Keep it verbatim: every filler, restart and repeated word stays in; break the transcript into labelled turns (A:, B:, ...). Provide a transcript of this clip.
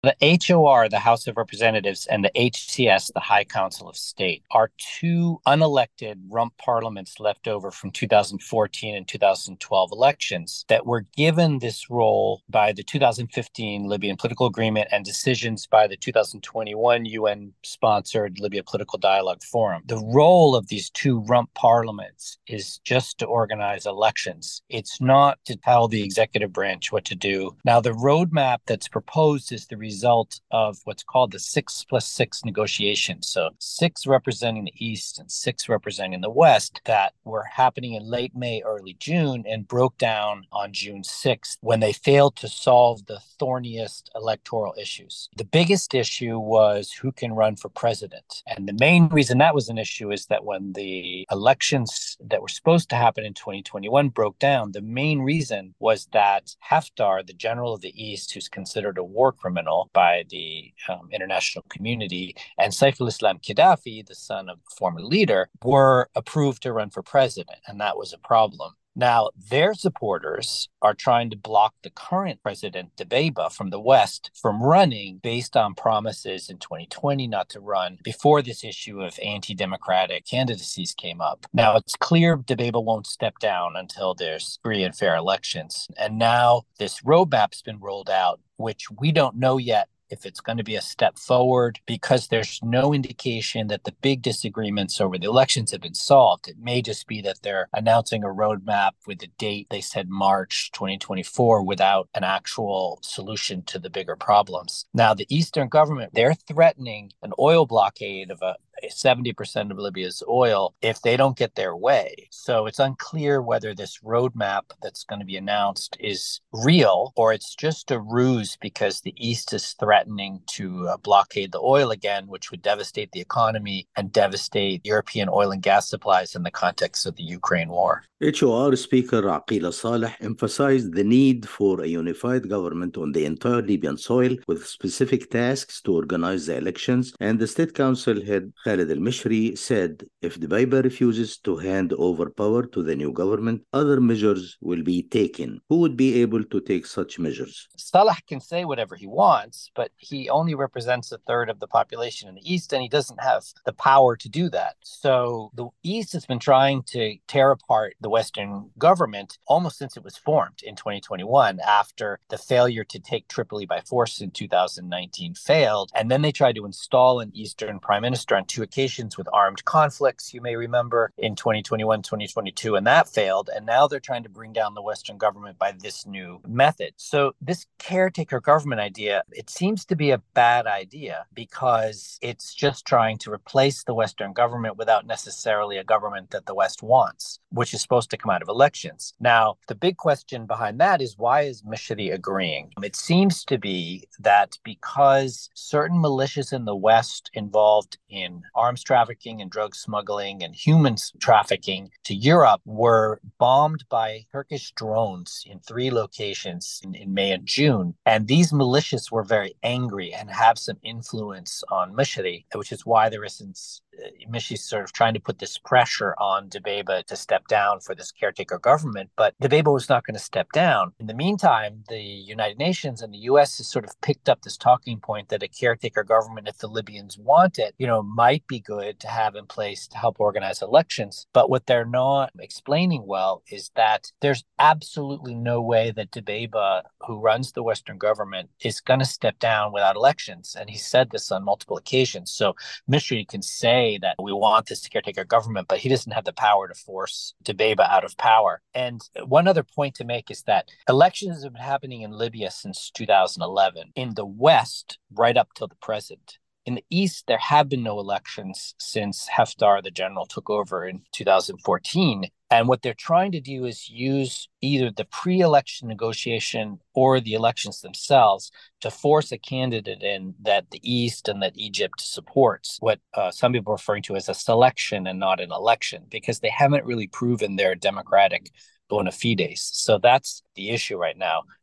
A: The H O R, the House of Representatives, and the H C S, the High Council of State, are two unelected rump parliaments left over from two thousand fourteen and two thousand twelve elections that were given this role by the two thousand fifteen Libyan political agreement and decisions by the two thousand twenty-one U N-sponsored Libya Political Dialogue Forum. The role of these two rump parliaments is just to organize elections. It's not to tell the executive branch what to do. Now, the roadmap that's proposed is the result of what's called the six plus six negotiations. So six representing the East and six representing the West that were happening in late May, early June, and broke down on June sixth when they failed to solve the thorniest electoral issues. The biggest issue was who can run for president. And the main reason that was an issue is that when the elections that were supposed to happen in twenty twenty-one broke down, the main reason was that Haftar, the general of the East, who's considered a war criminal by the um, international community, and Saiful Islam Gaddafi, the son of the former leader, were approved to run for president, and that was a problem. Now, their supporters are trying to block the current president, Dbeibeh, from the West from running based on promises in twenty twenty not to run before this issue of anti-democratic candidacies came up. Now, it's clear Dbeibeh won't step down until there's free and fair elections. And now this roadmap's been rolled out, which we don't know yet if it's going to be a step forward, because there's no indication that the big disagreements over the elections have been solved. It may just be that they're announcing a roadmap with a date, they said March twenty twenty-four, without an actual solution to the bigger problems. Now, the Eastern government, they're threatening an oil blockade of a seventy percent of Libya's oil if they don't get their way. So it's unclear whether this roadmap that's going to be announced is real or it's just a ruse because the East is threatening to uh, blockade the oil again, which would devastate the economy and devastate European oil and gas supplies in the context of the Ukraine war.
B: H O R Speaker Aqil Saleh emphasized the need for a unified government on the entire Libyan soil with specific tasks to organize the elections, and the State Council head Khalid al-Mishri said if Dbeibeh refuses to hand over power to the new government, other measures will be taken. Who would be able to take such measures?
A: Salah can say whatever he wants, but he only represents a third of the population in the East, and he doesn't have the power to do that. So the East has been trying to tear apart the Western government almost since it was formed in twenty twenty-one, after the failure to take Tripoli by force in two thousand nineteen failed. And then they tried to install an Eastern prime minister on two occasions with armed conflicts, you may remember, in twenty twenty-one, twenty twenty-two, and that failed. And now they're trying to bring down the Western government by this new method. So this caretaker government idea, it seems to be a bad idea because it's just trying to replace the Western government without necessarily a government that the West wants, which is supposed to come out of elections. Now, the big question behind that is, why is Mishri agreeing? It seems to be that because certain militias in the West involved in arms trafficking and drug smuggling and human trafficking to Europe were bombed by Turkish drones in three locations in, in May and June. And these militias were very angry and have some influence on Mishri, which is why there isn't Mishri's sort of trying to put this pressure on Dbeibeh to step down for this caretaker government, but Dbeibeh was not going to step down. In the meantime, the United Nations and the U S has sort of picked up this talking point that a caretaker government, if the Libyans want it, you know, might be good to have in place to help organize elections. But what they're not explaining well is that there's absolutely no way that Dbeibeh, who runs the Western government, is going to step down without elections. And he said this on multiple occasions. So Mishri can say that we want this caretaker government, but he doesn't have the power to force Dbeibeh out of power. And one other point to make is that elections have been happening in Libya since two thousand eleven. In the West, right up till the present. In the East, there have been no elections since Haftar, the general, took over in two thousand fourteen. And what they're trying to do is use either the pre-election negotiation or the elections themselves to force a candidate in that the East and that Egypt supports, what uh, some people are referring to as a selection and not an election, because they haven't really proven their democratic bona fides. So that's the issue right now.